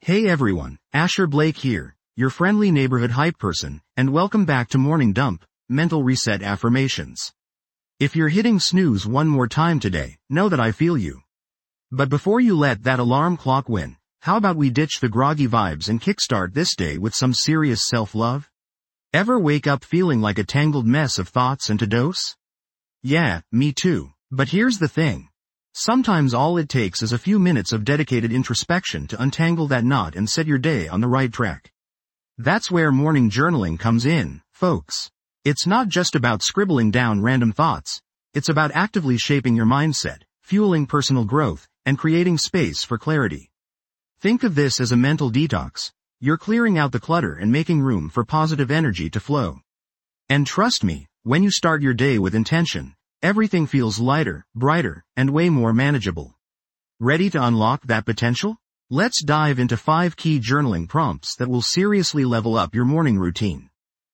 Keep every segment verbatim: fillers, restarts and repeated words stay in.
Hey everyone, Asher Blake here, your friendly neighborhood hype person, and welcome back to Morning Dump, Mental Reset Affirmations. If you're hitting snooze one more time today, know that I feel you. But before you let that alarm clock win, how about we ditch the groggy vibes and kickstart this day with some serious self-love? Ever wake up feeling like a tangled mess of thoughts and to dose? Yeah, me too, but here's the thing. Sometimes all it takes is a few minutes of dedicated introspection to untangle that knot and set your day on the right track. That's where morning journaling comes in, folks. It's not just about scribbling down random thoughts. It's about actively shaping your mindset, fueling personal growth, and creating space for clarity. Think of this as a mental detox. You're clearing out the clutter and making room for positive energy to flow. And trust me, when you start your day with intention, everything feels lighter, brighter, and way more manageable. Ready to unlock that potential? Let's dive into five key journaling prompts that will seriously level up your morning routine.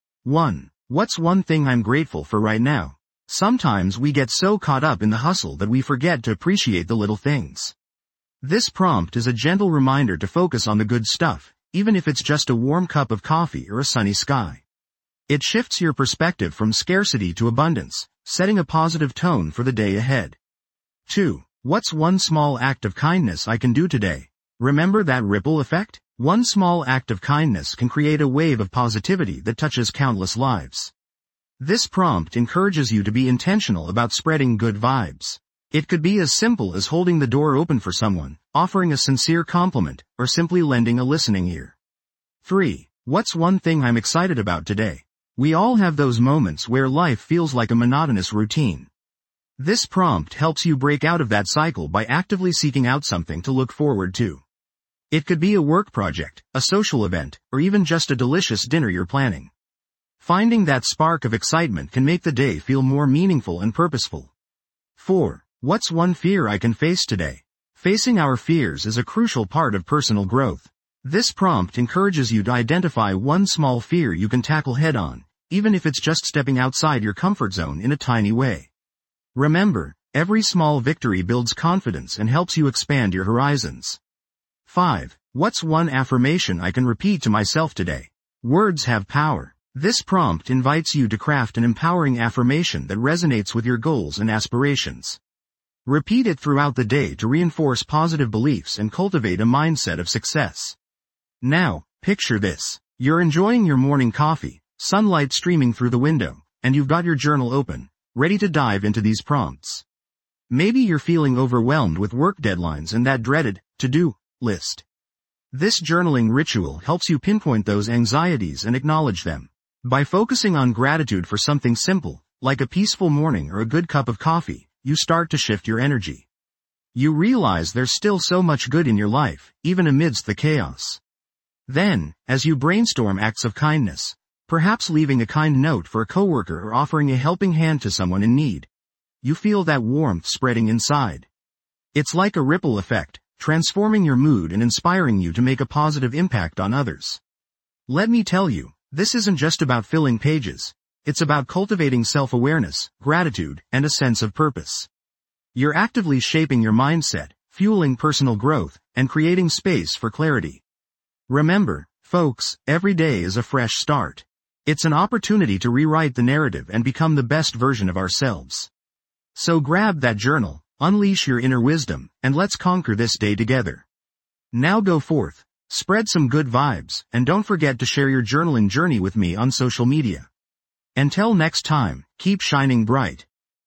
one. What's one thing I'm grateful for right now? Sometimes we get so caught up in the hustle that we forget to appreciate the little things. This prompt is a gentle reminder to focus on the good stuff, even if it's just a warm cup of coffee or a sunny sky. It shifts your perspective from scarcity to abundance, setting a positive tone for the day ahead. two. What's one small act of kindness I can do today? Remember that ripple effect? One small act of kindness can create a wave of positivity that touches countless lives. This prompt encourages you to be intentional about spreading good vibes. It could be as simple as holding the door open for someone, offering a sincere compliment, or simply lending a listening ear. three. What's one thing I'm excited about today? We all have those moments where life feels like a monotonous routine. This prompt helps you break out of that cycle by actively seeking out something to look forward to. It could be a work project, a social event, or even just a delicious dinner you're planning. Finding that spark of excitement can make the day feel more meaningful and purposeful. four. What's one fear I can face today? Facing our fears is a crucial part of personal growth. This prompt encourages you to identify one small fear you can tackle head-on, even if it's just stepping outside your comfort zone in a tiny way. Remember, every small victory builds confidence and helps you expand your horizons. five. What's one affirmation I can repeat to myself today? Words have power. This prompt invites you to craft an empowering affirmation that resonates with your goals and aspirations. Repeat it throughout the day to reinforce positive beliefs and cultivate a mindset of success. Now, picture this. You're enjoying your morning coffee, sunlight streaming through the window, and you've got your journal open, ready to dive into these prompts. Maybe you're feeling overwhelmed with work deadlines and that dreaded to-do list. This journaling ritual helps you pinpoint those anxieties and acknowledge them. By focusing on gratitude for something simple, like a peaceful morning or a good cup of coffee, you start to shift your energy. You realize there's still so much good in your life, even amidst the chaos. Then, as you brainstorm acts of kindness, perhaps leaving a kind note for a coworker or offering a helping hand to someone in need, you feel that warmth spreading inside. It's like a ripple effect, transforming your mood and inspiring you to make a positive impact on others. Let me tell you, this isn't just about filling pages. It's about cultivating self-awareness, gratitude, and a sense of purpose. You're actively shaping your mindset, fueling personal growth, and creating space for clarity. Remember, folks, every day is a fresh start. It's an opportunity to rewrite the narrative and become the best version of ourselves. So grab that journal, unleash your inner wisdom, and let's conquer this day together. Now go forth, spread some good vibes, and don't forget to share your journaling journey with me on social media. Until next time, keep shining bright.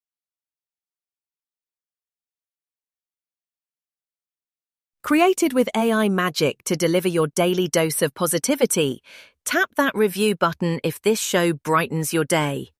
Created with A I magic to deliver your daily dose of positivity, tap that review button if this show brightens your day.